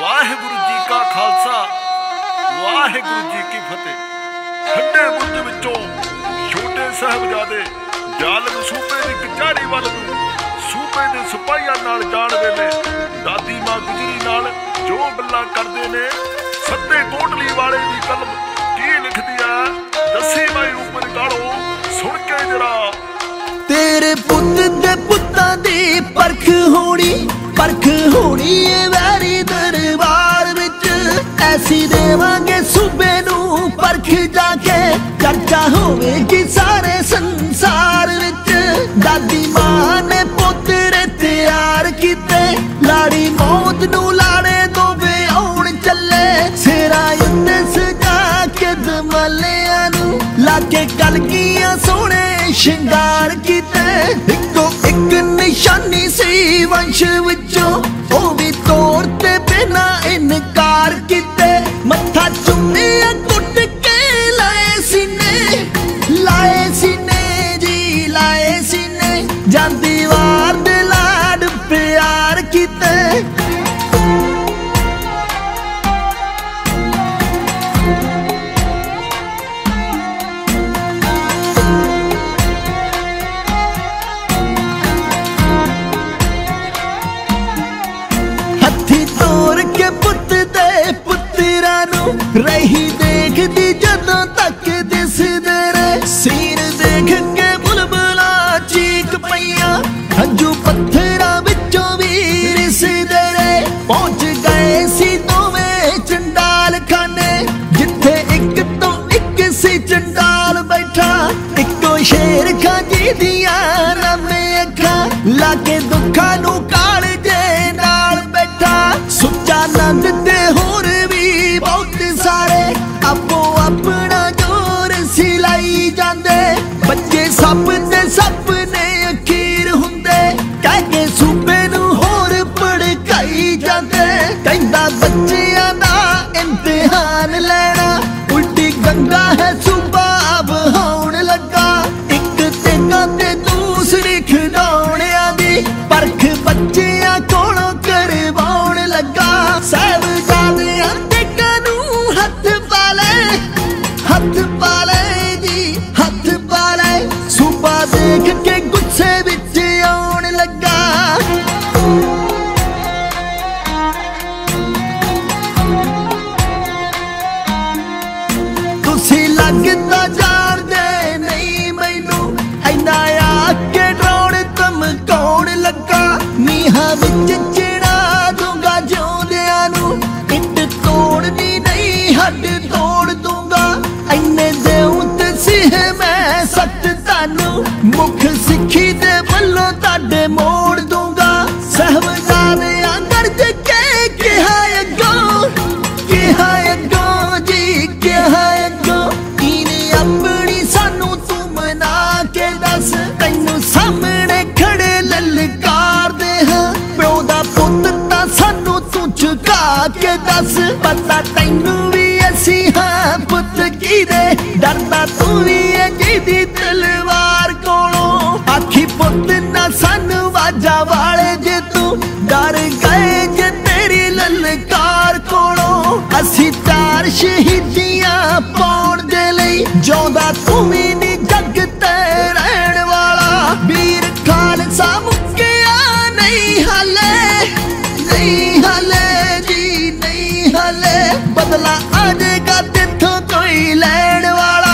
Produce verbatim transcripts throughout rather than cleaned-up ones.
वाहिगुरु जी का खालसा वाहिगुरु जी की फतेह। ठंडे बुर्ज विचों छोटे साहिबजादे जालम सूबे दी कचहरी वल नूं सूबे दे सिपाहियां नाल जाण वेले दादी मां गुजरी नाल जो गल्लां करदे ने सत्ते कोटली वाले दी कलम की लिखदी आ दसी माई उमर गाड़ो सुन के जरा। तेरे पुत दे पुत्तां दी परख होनी परख होनी है वैरी दरबार विच ऐसी देवांगे सूबे नूं परख जाके चर्चा होवेगी सारे संसार विच। दादी मां ने पोतरे तैयार कीते लाड़ी मौत नूं लाड़े दोवे आउण चले सिरा उत्ते सजा के दमलियां नूं लाके कलगियां सोहणे शिंगार कीते। इको एक निशानी सी वंश विचों ओ भी तौर ते बिना इनकार कीते मत्था चुम्मिया कुट के लाए सीने लाए सीने जी लाए सीने जांदी वार दे लाड प्यार कीते। रही देखदी जदों तक दिसदे रे सीन देख के बुलबुला चीक पईयां हंजू पत्थरां विचों भी रिसदे रे। पहुंच गए सी दोवें चंडाल खाने जिथे एक तो एक सी चंडाल बैठा इको शेर खां जी दियां नवे अखां लाके दुखां नूं कालजे नाल बैठा। सुच्चा नंद ते होर बहुत सारे आपो अपना जोर सिलाई जांदे बच्चे सप ते सपने अखीर हुंदे कह के सूबे नूं होर भड़काई जांदे। कहंदा बच्चियां दा इम्तिहान लेना उल्टी गंगा है सूबा अब होण लगा एक तेगा ते दूसरी खिडौणियां दी परख बच्चियां कोलों करवाउण लगा। साहिबजादियां हथ पाले हथ पाले जी हथ पाले सूबा देख के गुस्से विच आउण लगा। तुसी लगदा जाणदे नहीं मैनू इन्ना आके डराउण धमकाउण लगा। नीहां विच चिड़ा दूंगा जिउंदियां नूं इट तोड़नी हड तोड़ दूंगा इन्ने देउत सिह मैं सत तानू मुख सिखी दे वल्लों ताडे मोड़ दूंगा। साहिबजादियां गर्ज के कहा अगों कहा अगों जी कहा अगों इने अपनी सानू तू मना के दस तैनू सामने खड़े ललकार दे हां प्यो दा पुत तां सानू तू झुका के दस पता तैनू असी हाँ पुत की दे डरदा तू भी है जिदी तलवार कोलों आखी पुत ना सानू वाजा वाले जे तू डर गए जे तेरी ललकार कोलों। असी चार शहीदियां पाउण दे लई जिउंदा तू भी नी जग ते रहण वाला वीर खालसा मुक्किया नहीं हाले नहीं हाले जी नहीं हाले बदला आजेगा तिथों कोई लैण वाला।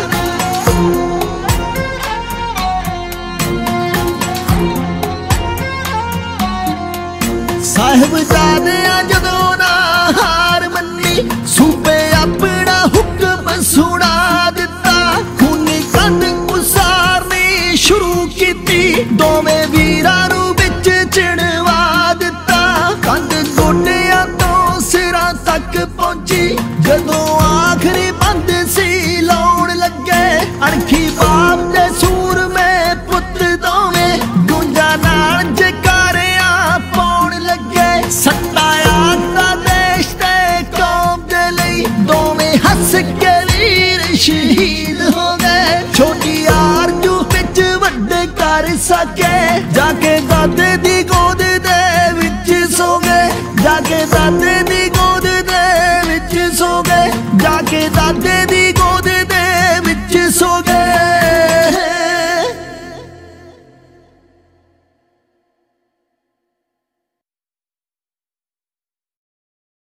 साहिबजादियां जदों ना हार मन्नी सूबे अपना हुक्म सुना दिता खूनी कंध उसारनी शुरू कीती दोवें वीरां नूं विच चिणवा दिता। कंध गोडियां तो सिरां तक पहुंची जदों आखिरी बंद सी लाउण लगे अणखी बाप दे सूर में पुत दोवें गूंजा नाल जकारियां पाउण लगे। सत्ता आखदा देश ते कौम दे लई दोवें हस के वीर शहीद हो गए। छोटी आरजू विच वड्डे कर सके जाके दादे दी गोद दे विच सो गए जाके दादे